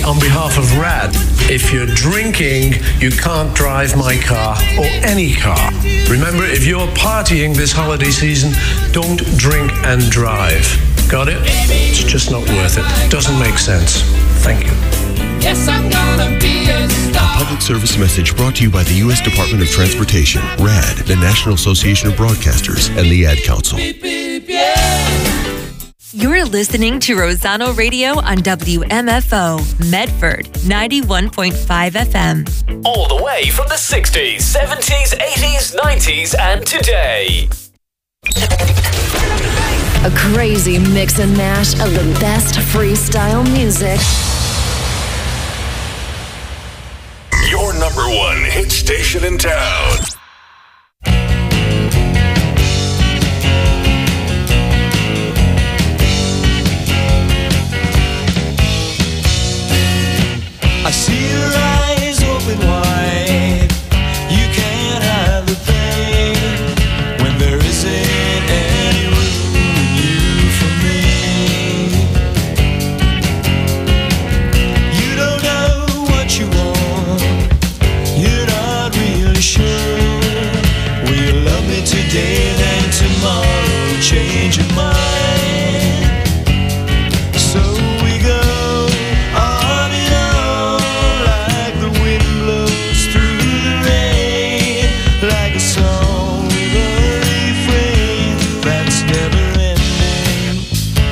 on behalf of RAD, if you're drinking, you can't drive my car or any car. Remember, if you're partying this holiday season, don't drink and drive. Got it? It's just not worth it. Doesn't make sense. Thank you. Yes, I'm gonna be a star. A public service message brought to you by the U.S. Department of Transportation, RAD, the National Association of Broadcasters, and the Ad Council. Beep, beep, yeah. You're listening to Rosano Radio on WMFO, Medford, 91.5 FM. All the way from the 60s, 70s, 80s, 90s, and today. A crazy mix and mash of the best freestyle music. Your number one hit station in town. I see your eyes open wide. You can't hide the pain when there isn't any room in you for me. You don't know what you want. You're not really sure. Will you love me today, then tomorrow change your mind? So we go on and on like the wind blows through the rain, like a song with a refrain that's never ending.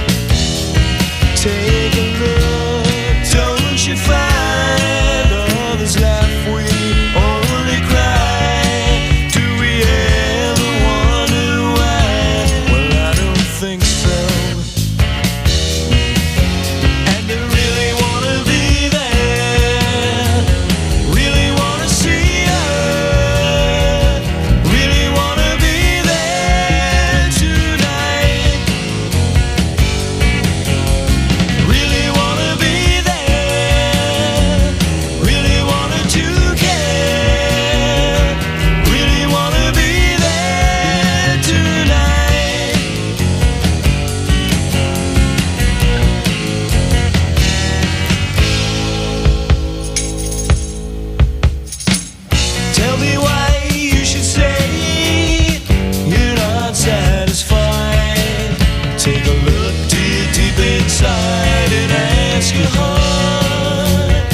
Take a look, don't you find others laugh, we only cry? Do we ever wonder why? Well, I don't think so. And I really wanna be there, really wanna see her, really wanna be there tonight, really wanna be there, really wanted to care, really wanna be there tonight. Tell me why you should say you're not satisfied. Take a look deep, deep inside and ask your heart.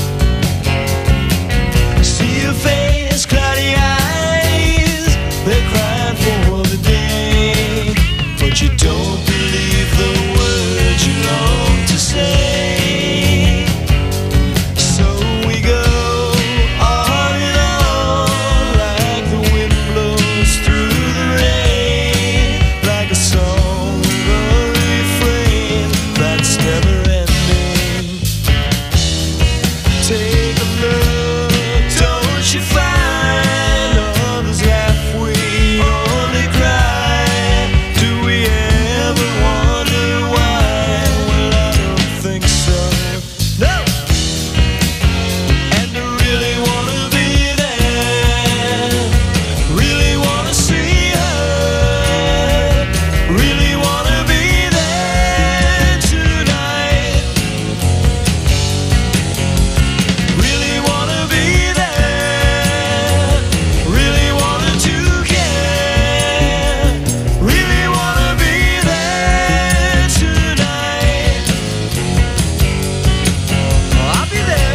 See your face, cloudy eyes, they're crying for the day, but you don't believe the words you long to say. So we go on and on like the wind blows through the rain, like a song with a refrain that's never ending. Take a look, don't you find others laugh, we only cry? Do we ever wonder why? Well, I don't think so. No! And I really wanna be there, really wanna see her, really wanna be there tonight, really wanna be there, really wanted to care, really wanna be there tonight. Oh, I'll be there.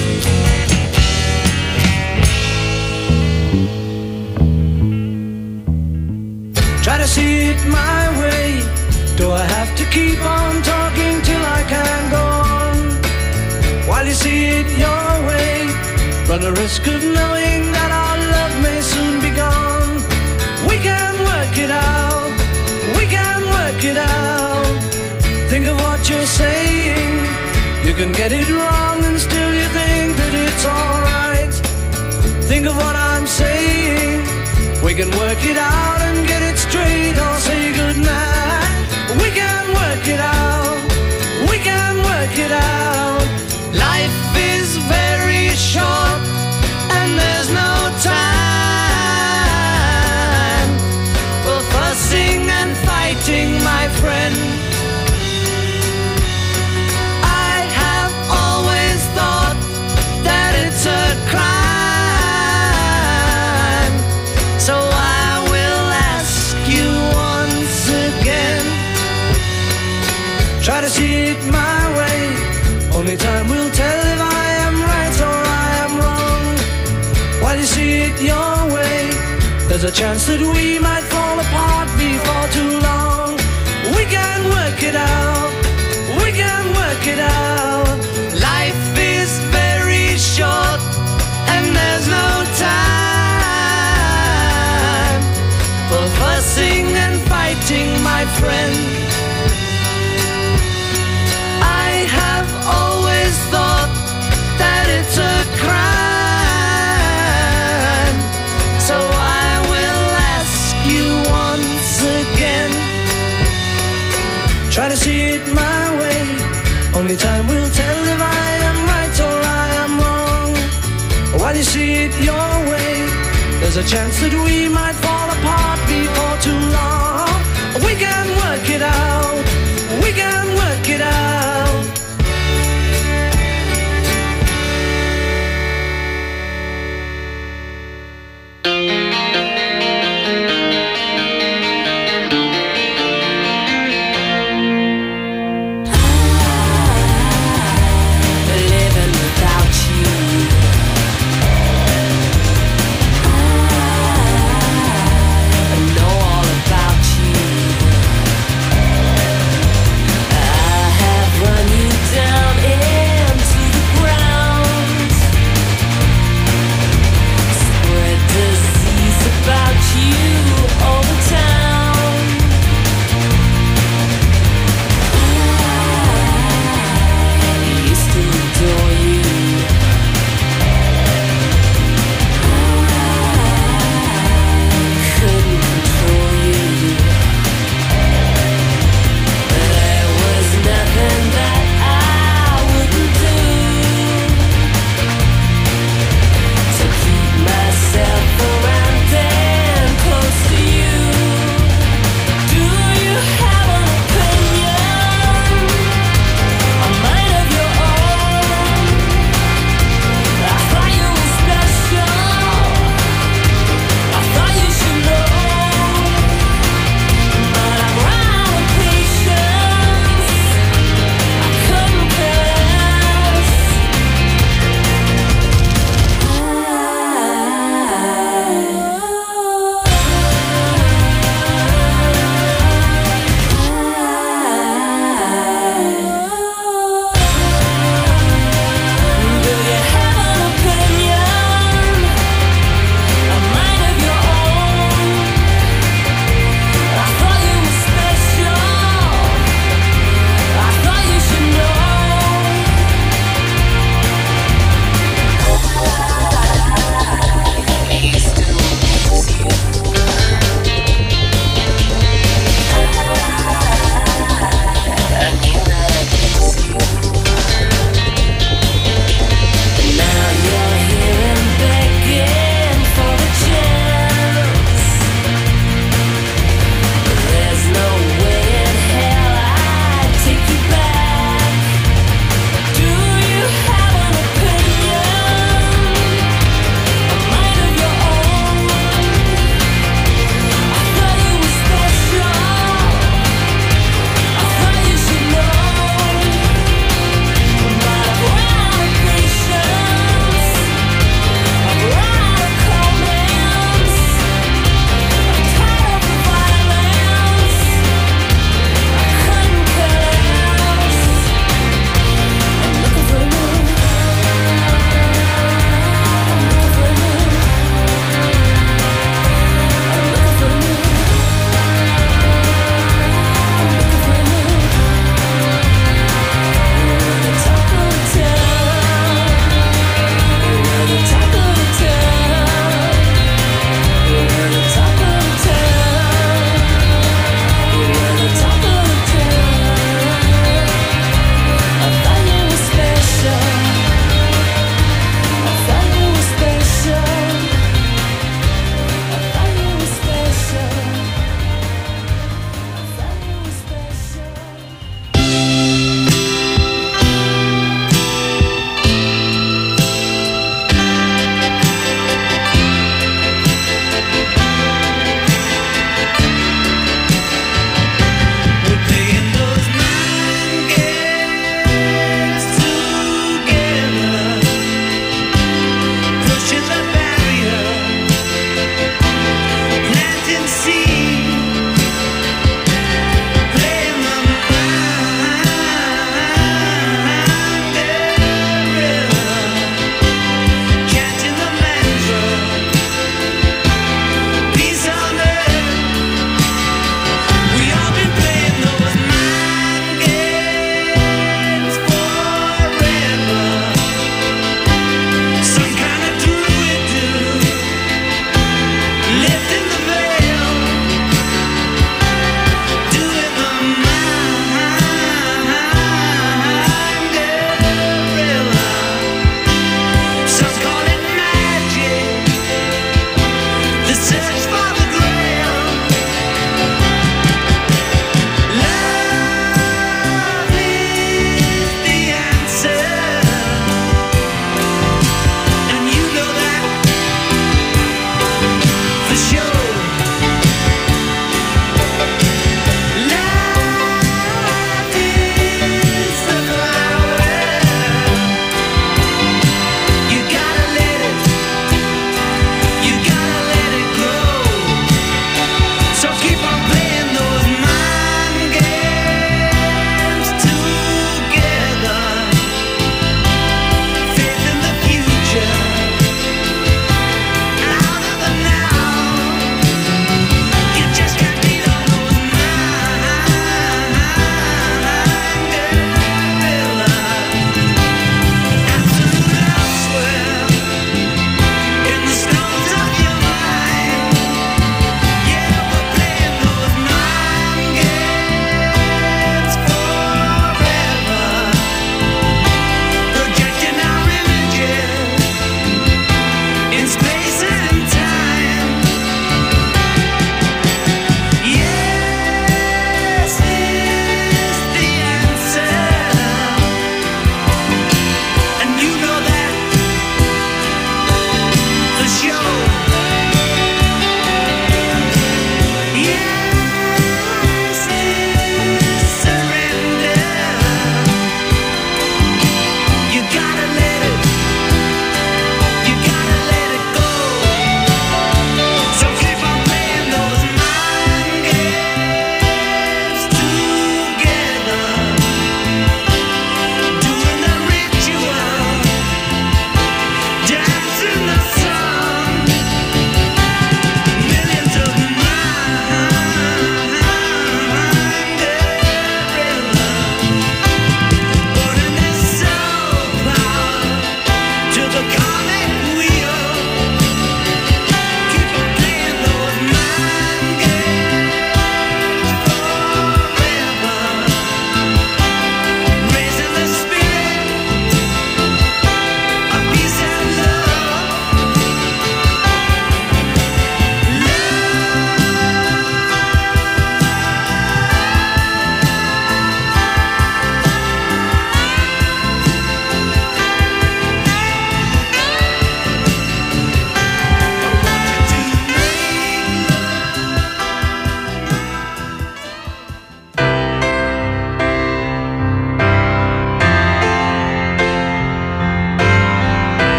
Try to see it my way. Do I have to keep on talking till I can go on? While you see it your way, run the risk of knowing that our love may soon be gone. We can work it out, we can work it out. Think of what you're saying. You can get it wrong and still you think that it's alright. Think of what I'm saying. We can work it out and get it straight or say goodnight. We can work it out, we can work it out. Life is very short and there's no time for fussing and fighting, my friend. I have always There's a chance that we might fall apart before too long. We can work it out. We can work it out. Life is very short and there's no time for fussing and fighting, my friend. I have always thought that it's a crime, so I will ask you once again. Try to see it my way. Only time will tell if I am right or I am wrong. While you see it your way, there's a chance that we might fall apart before too long. We can work it out. We can work it out. Living without you. I know all about you. I have run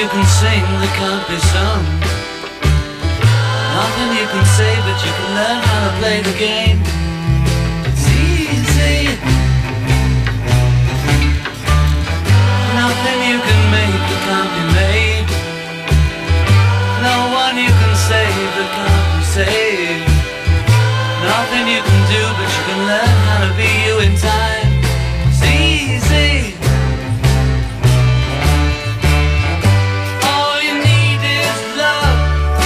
you can sing that can't be sung. Nothing you can say, but you can learn how to play the game. It's easy. Nothing you can make that can't be made. No one you can save that can't be saved. Nothing you can do, but you can learn how to be you in time. It's easy. All you need is love.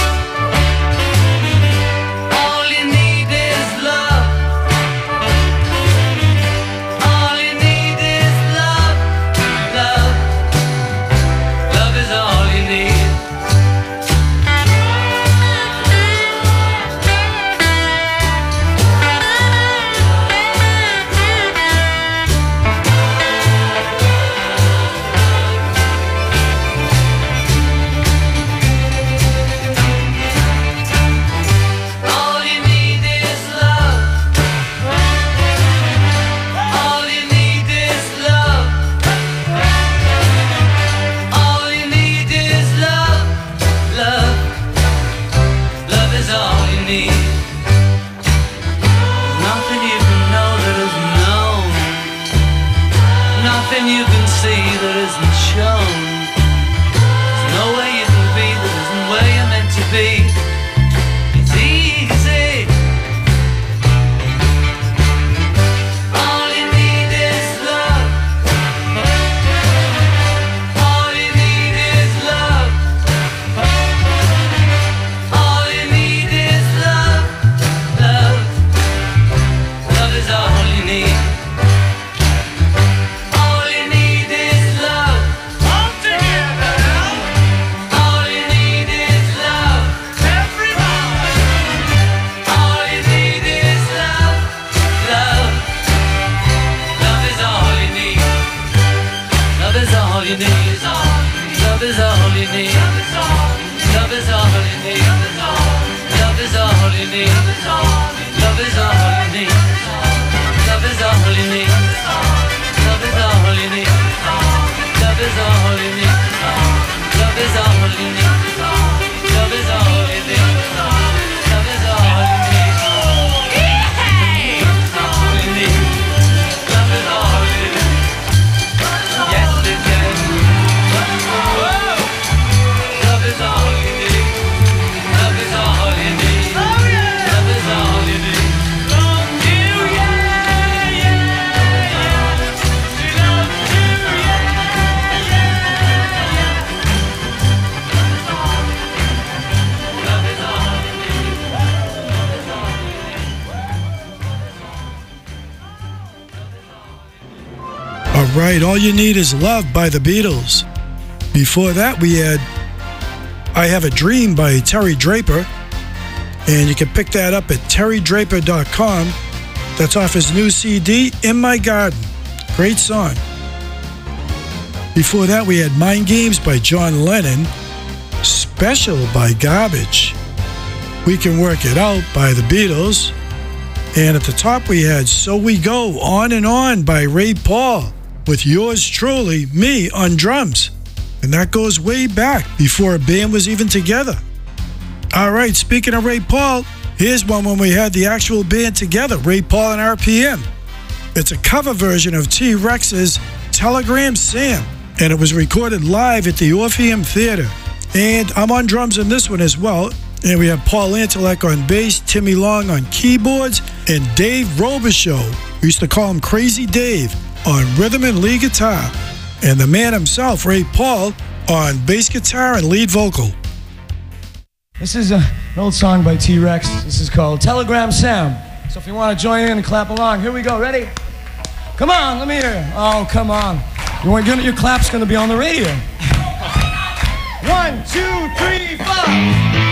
All you need is love. All you need is love. Love. Love is all you need. All you need is love. All you need is love. All you need is love. Love. Love is all you need. Nothing you can know that isn't known. Nothing you can see that isn't shown. There's no way you can be that isn't where you're meant to be. It's easy. All you need is love. All you need is love. All you need is love. Love. Love is all you need. All you need is love. All together. All you need is love. Everybody. All you need is love. Love. Love is all you need. Love is all you need. Love is all you need. Love is all you need. Love is all you need. Love is all you need. Love is all you need. Love is all you need. Love is all you need. Love is all you need. Love is all you need. Love is all you need. All you need. Love is all you need. Yes, it is. Whoa. Love is all you need. Love is all you need. Love is all you need. Love you, yeah, yeah, yeah. She loves you, yeah, yeah, yeah. Love is all you need. Love is all you need. All right, All You Need Is Love by the Beatles. Before that, we had I Have a Dream by Terry Draper. And you can pick that up at terrydraper.com. That's off his new CD, In My Garden. Great song. Before that, we had Mind Games by John Lennon. Special by Garbage. We Can Work It Out by the Beatles. And at the top, we had So We Go, On and On by Ray Paul, with yours truly, me, on drums. And that goes way back, before a band was even together. All right, speaking of Ray Paul, here's one when we had the actual band together, Ray Paul and RPM. It's a cover version of T-Rex's Telegram Sam, and it was recorded live at the Orpheum Theater. And I'm on drums in this one as well. And we have Paul Antelek on bass, Timmy Long on keyboards, and Dave Robichaux, we used to call him Crazy Dave, on rhythm and lead guitar. And the man himself, Ray Paul, on bass guitar and lead vocal. This is an old song by T-Rex. This is called Telegram Sam. So if you want to join in and clap along, here we go. Ready? Come on, let me hear you. Oh, come on. Your clap's going to be on the radio. 1, 2, 3, 4.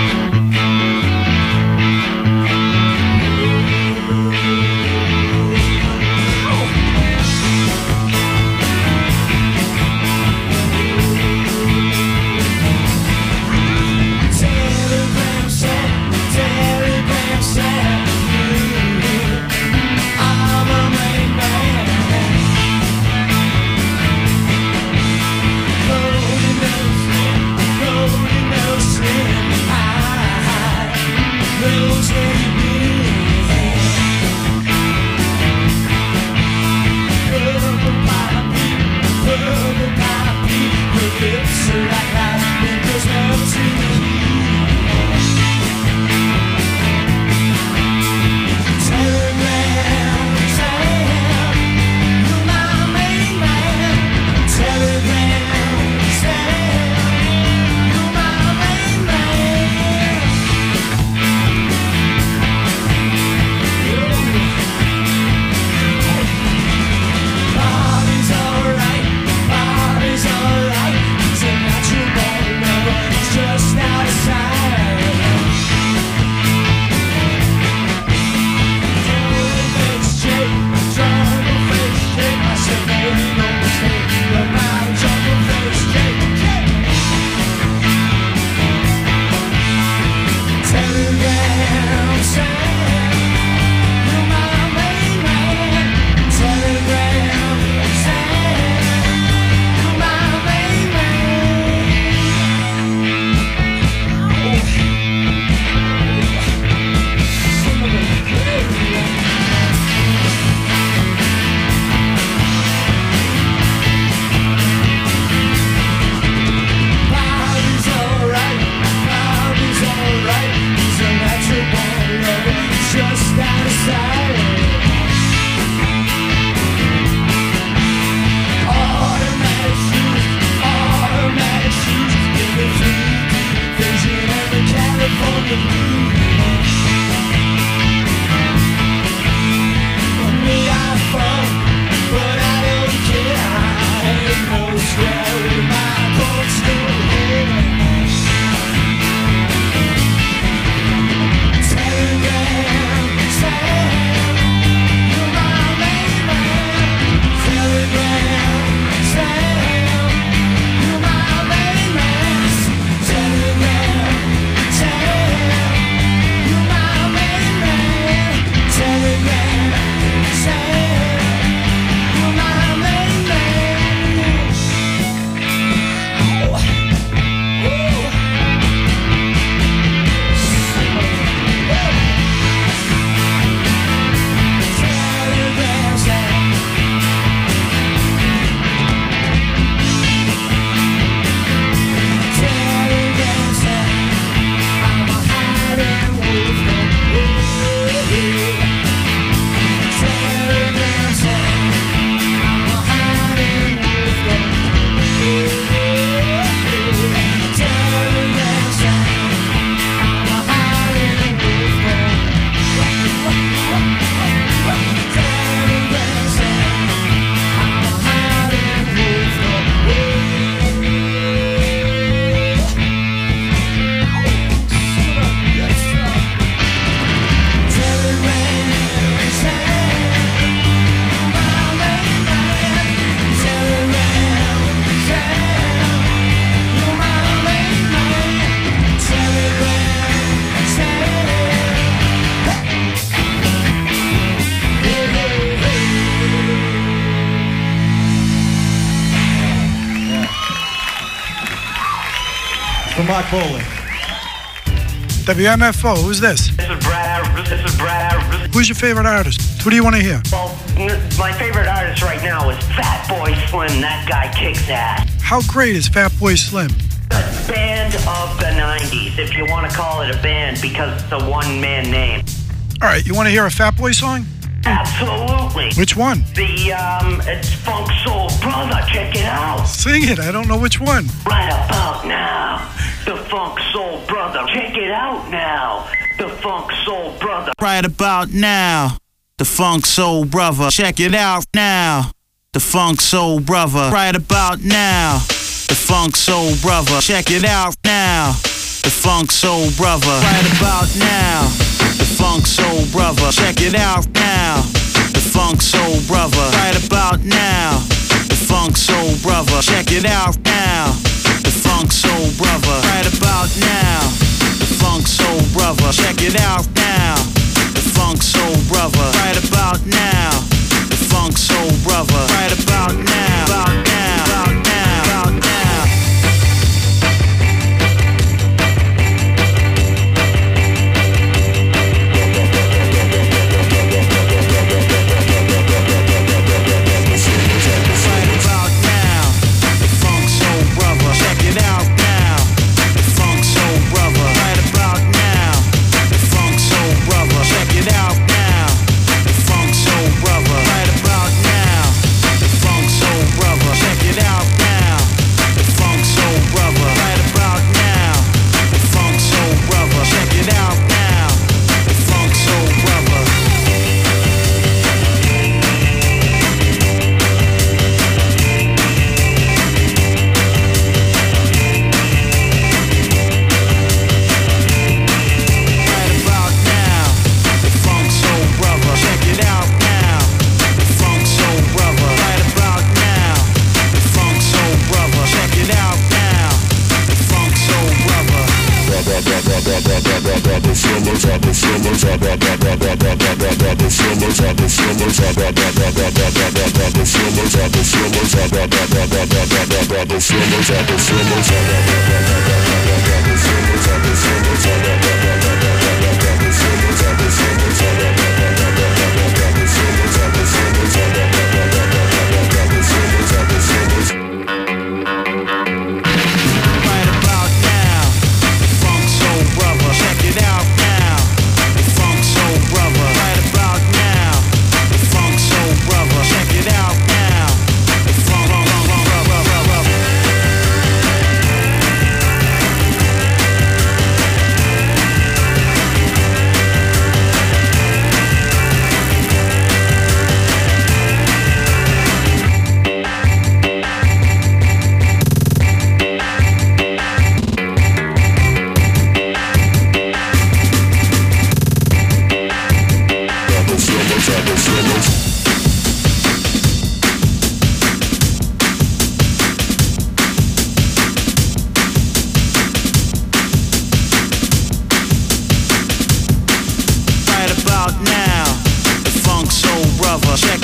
From Mark Bowling. WMFO, who's this? This is Brad. Who's your favorite artist? Who do you want to hear? Well, my favorite artist right now is Fat Boy Slim. That guy kicks ass. How great is Fat Boy Slim? The band of the 90s, if you want to call it a band, because it's a one-man name. All right, you want to hear a Fat Boy song? Absolutely. Which one? It's Funk Soul Brother. Check it out. Sing it. I don't know which one. Right about now, the Funk Soul Brother. Check it out now, the Funk Soul Brother. Right about now, the Funk Soul Brother. Check it out now, the Funk Soul Brother. Right about now, the Funk Soul Brother. Check it out now, the Funk Soul Brother. Right about now, the Funk Soul Brother. Check it out now, the Funk Soul Brother. Right about now, the Funk Soul Brother. Check it out now, the Funk Soul Brother. Right about now, the Funk Soul Brother. Check it out now, the Funk Soul Brother. Right about now, the Funk Soul Brother. Right about now, about now, about now, about now.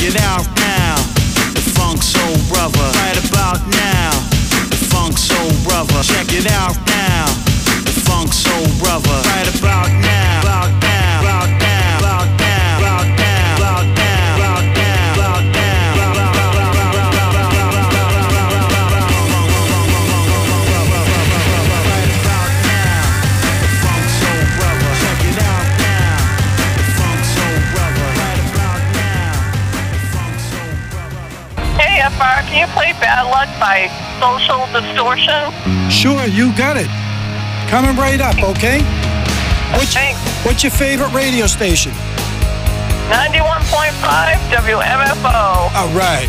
it out now. The Funk Soul Brother. Right about now. The Funk Soul Brother. Check it out now. The Funk Soul Brother. Right about now. About now. About now. About now. About now. About now. About now. About Hey, FR, can you play Bad Luck by Social Distortion? Sure, you got it. Coming right up, okay? Thanks. What's your favorite radio station? 91.5 WMFO. All right.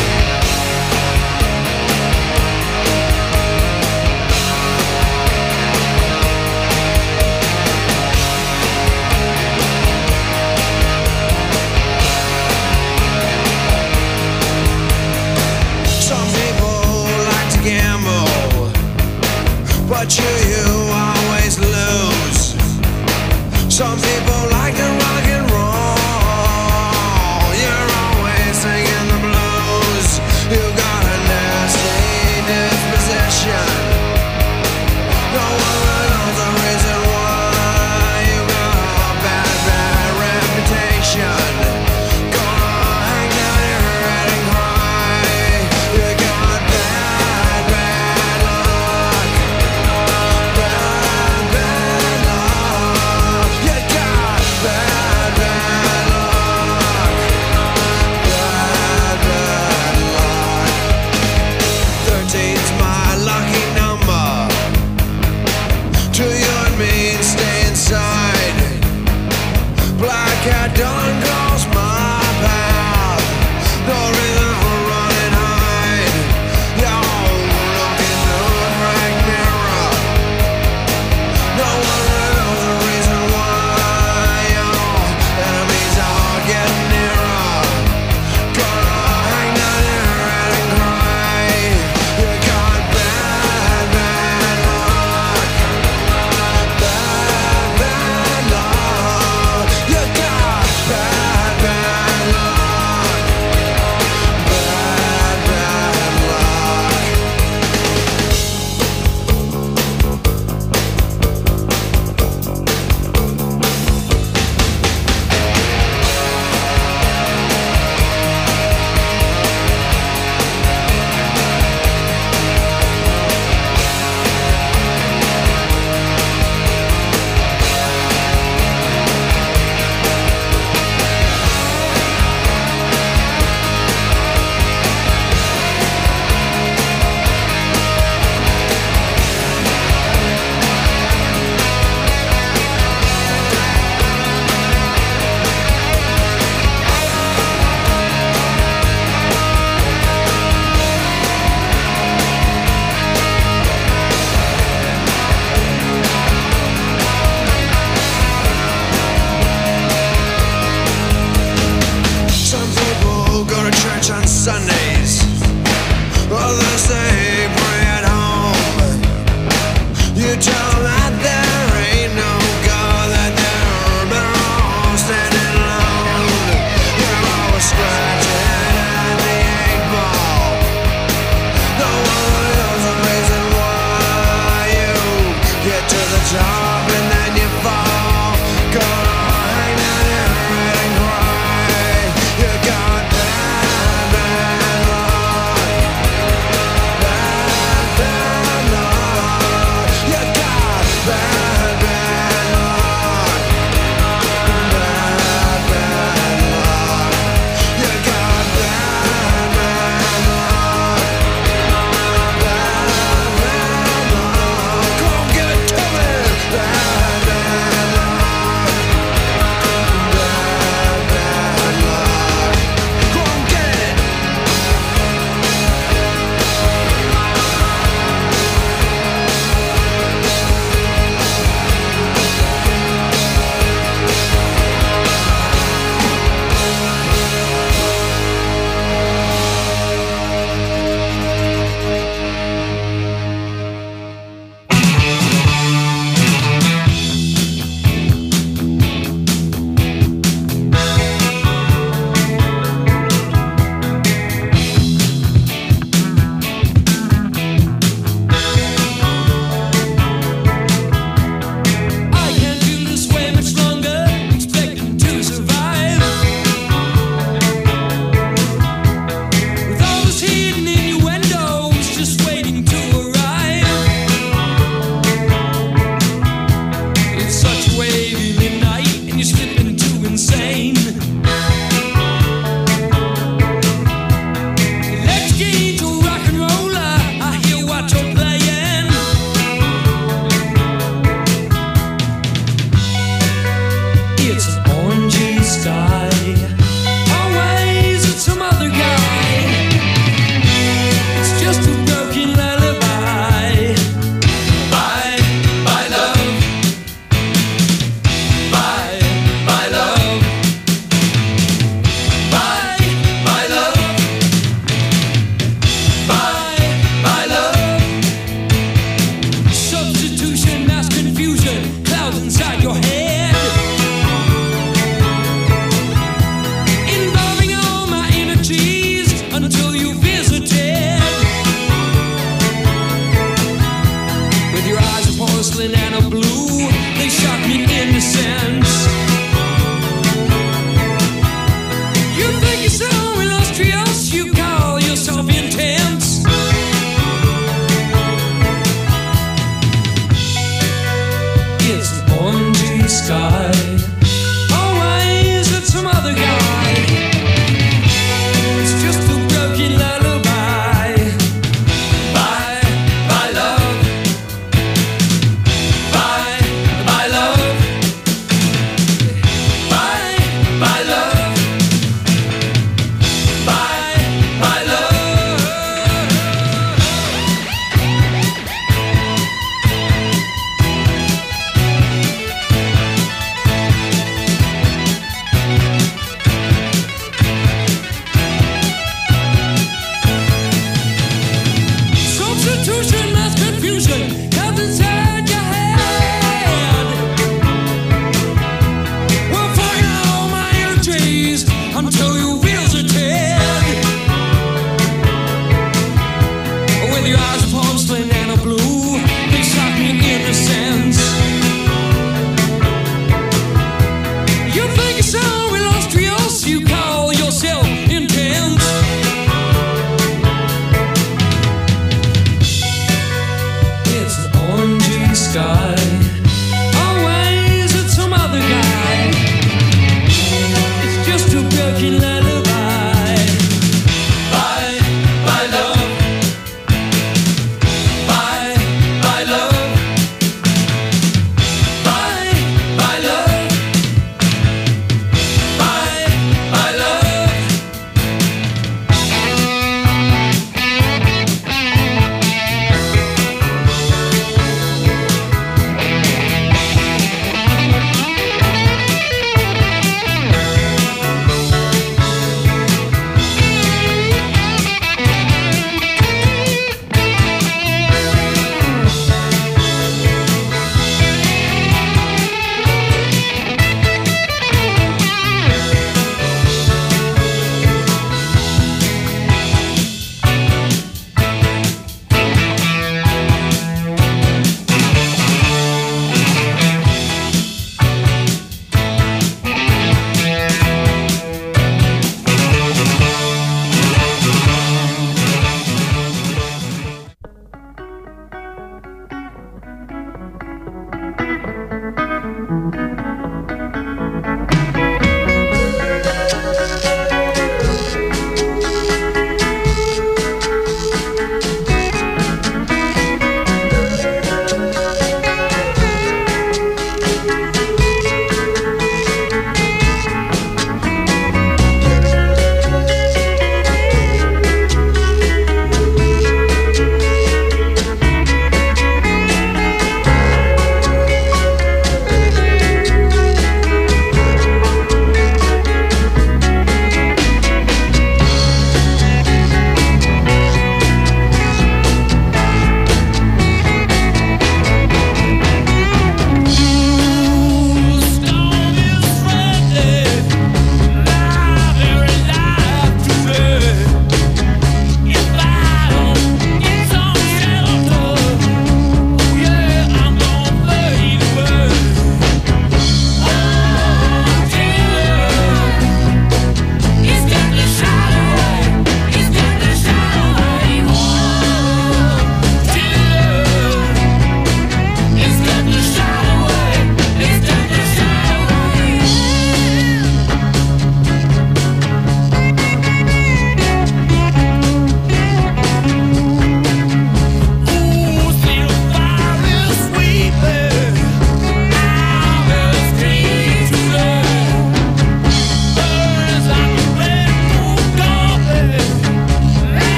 Some people like to gamble, but you always lose. Some people like to rock and roll. You're always singing the blues. You got a nasty disposition. No one knows the reason why. You got a bad, bad reputation. Gonna hang down your head and cry. You got bad, bad luck. Bad, bad luck. You got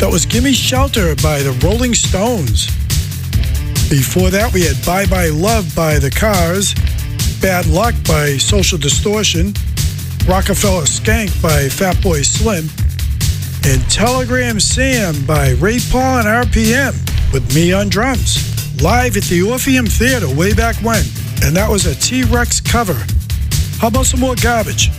That was Gimme Shelter by the Rolling Stones. Before that, we had Bye Bye Love by The Cars, Bad Luck by Social Distortion, Rockefeller Skank by Fatboy Slim, and Telegram Sam by Ray Paul and RPM with me on drums, live at the Orpheum Theater way back when. And that was a T-Rex cover. How about some more Garbage?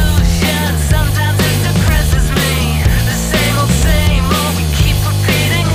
Sometimes it depresses me. The same old, we keep repeating.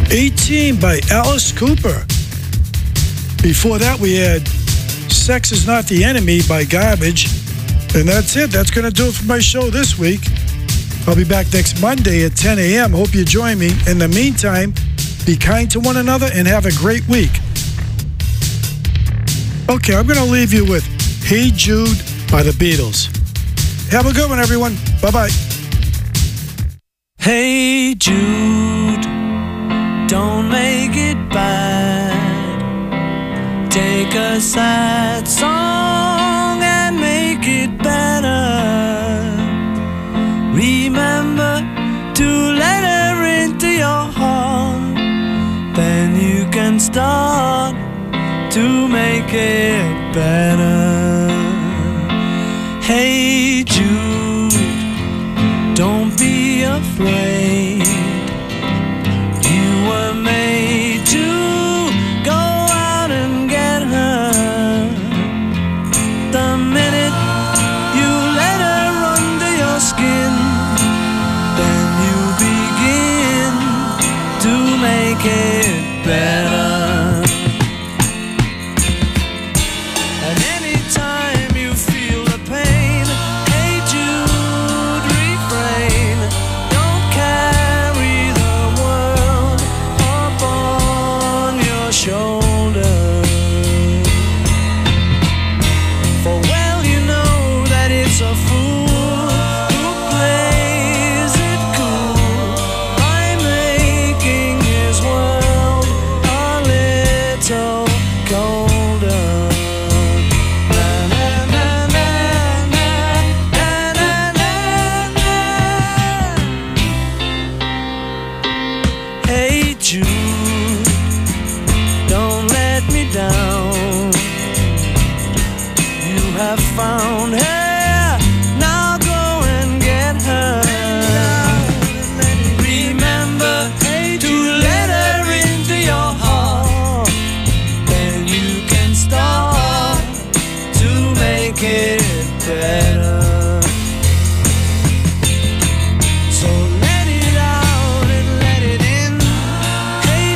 18 by Alice Cooper. Before that, we had Sex Is Not the Enemy by Garbage. And that's it. That's going to do it for my show this week. I'll be back next Monday at 10 a.m. Hope you join me. In the meantime, be kind to one another and have a great week. Okay, I'm going to leave you with Hey Jude by the Beatles. Have a good one, everyone. Bye-bye. Hey Jude, don't make it bad. Take a sad song and make it better. Remember to let her into your heart. Then you can start to make it better. Hey Jude, don't be afraid. You were made to go out and get her. The minute you let her under your skin, then you begin to make it better. And anytime you feel the pain, hey Jude, refrain. Don't carry the world upon your shoulder. For well you know that it's a fool who plays it cool by making his world a little colder. Na, na, na, na, na, na, na, na. Hey Jude, don't let me down. You have found her, now go and get her. Remember to let her into your heart. Then you can start to make it better. So let it out and let it in. Hey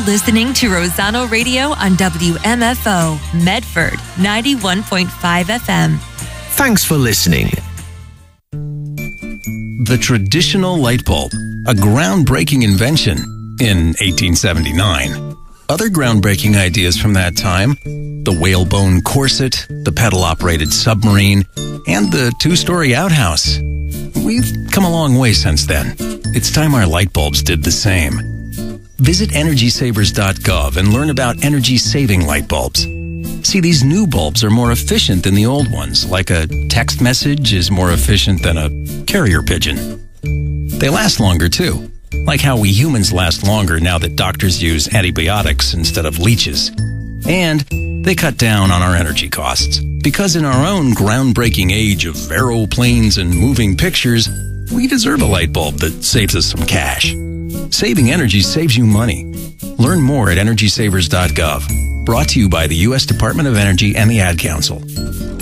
listening to Rosano Radio on WMFO, Medford 91.5 FM. Thanks for listening. The traditional light bulb, a groundbreaking invention in 1879. Other groundbreaking ideas from that time: the whalebone corset, the pedal-operated submarine, and the two-story outhouse. We've come a long way since then. It's time our light bulbs did the same. Visit EnergySavers.gov and learn about energy-saving light bulbs. See, these new bulbs are more efficient than the old ones, like a text message is more efficient than a carrier pigeon. They last longer, too, like how we humans last longer now that doctors use antibiotics instead of leeches. And they cut down on our energy costs, because in our own groundbreaking age of aeroplanes and moving pictures, we deserve a light bulb that saves us some cash. Saving energy saves you money. Learn more at EnergySavers.gov. Brought to you by the U.S. Department of Energy and the Ad Council.